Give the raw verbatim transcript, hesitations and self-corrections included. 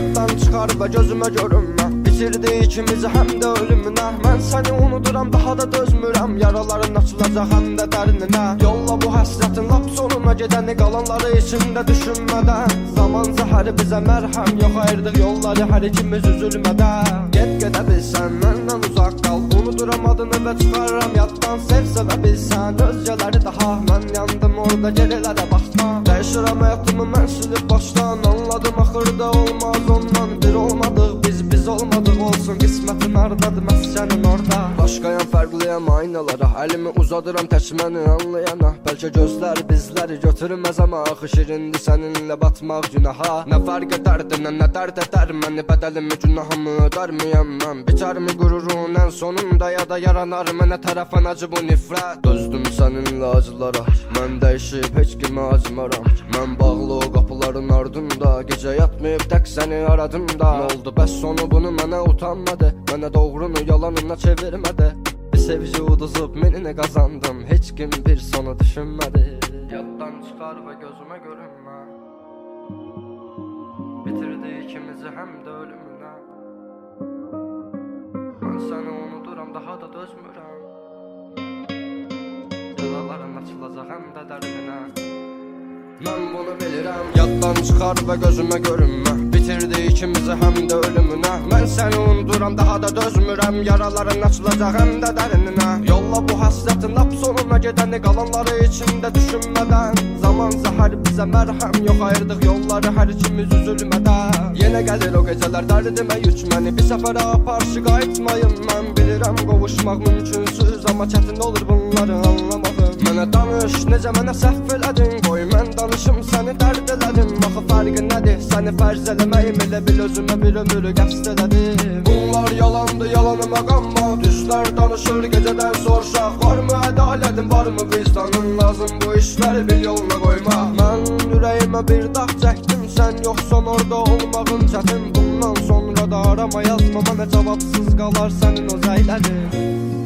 Yaddan çıxar və gözümə görünmə. Bitirdi ikimizi həm də ölümünə. Mən səni unuduram, daha da dözmürəm. Yaraların açılacaq həm də dərininə. Yolla bu həsrətin lap sonuna gedəni, qalanları içində düşünmədən. Zaman zəhəri bizə mərhəm yox, ayırdıq yolları hər ikimiz üzülmədən. Get gedə bilsən, məndən uzaq qal. Unuduram adını və çıxarıram yaddan. Sev sevə bilsən, özgələri daha. Mən yandım orada gerilərə baxdan. Dəyişirəm həyatımı mən silib başdan. Anladım axırda olmaz ondan. Bir olmadıq biz, biz olmadıq olsun. Qismətin hardadır, məskənin orada. Başqayam, fərqliyəm aynalara. Əlimi uzadıram tək məni anlayana. Bəlkə gözlər bizləri götürməz ama axı şirindir səninlə batmaq günaha. Nə fərq edərdi, nə nə dərd edər məni. Bədəlimi günahımı ödərmiyəm mən. Bitərmi qürurun ən sonunda, ya da yaranar mənə tərəfən acı bu nifrət. Dözdüm səninlə acılara, mən dəyişib heç kimə acımaram. Mən bağlı o qapıların ardında, gecə yatmayıb tək səni aradım da. Nə oldu bəs sonu bunu mənə utanmadı. Mənə doğrunu yalanına çevirmədi. Bir sevgi uduzub menini qazandım, heç kim bir sonu düşünmədi. Yaddan çıxar və gözümə görünmə. Bitirdi ikimizi həm də ölümünə. Mən səni unuduram, daha da dözmürəm. Yaraların açılacaq həm də dərininə. Mən bunu bilirəm. Yaddan çıxar və gözümə görünmə. Bitirdi ikimizi həm də ölümünə. Mən səni unuduram, daha da dözmürəm. Yaraların açılacaq həm də dərininə. Yolla bu həsrətin lap sonuna gedəni, qalanları içində düşünmədən. Zaman zəhər bizə mərhəm yox, ayırdıq yolları hər ikimiz üzülmədən. Yenə gəlir o gecələr dərdimə yük məni. Bir səfərə aparşı qayıtmayım mən. Bilirəm qovuşmaq mümkünsüz, amma çətin olur bunları anlamağım. Mənə danış, necə mənə səhv elədin. Qoy mən danışım, səni dərd elədim. Axı fərqi nədir, səni fərz eləməyim. Elə bil özümə bir ömürü qəsd elədim. Bunlar yalandı, yalanıma qanma. Düzlər danışır gecədən soruşaq. Varmı ədalətin, varmı vicdanın? Lazım bu işləri bir yoluna qoyma. Mən ürəyimə bir dağ çəkdim, sən yoxsan orada olmağın çətin. Bundan sonra da arama yazma, mənə cavabsız qalar sənin o zəylərin.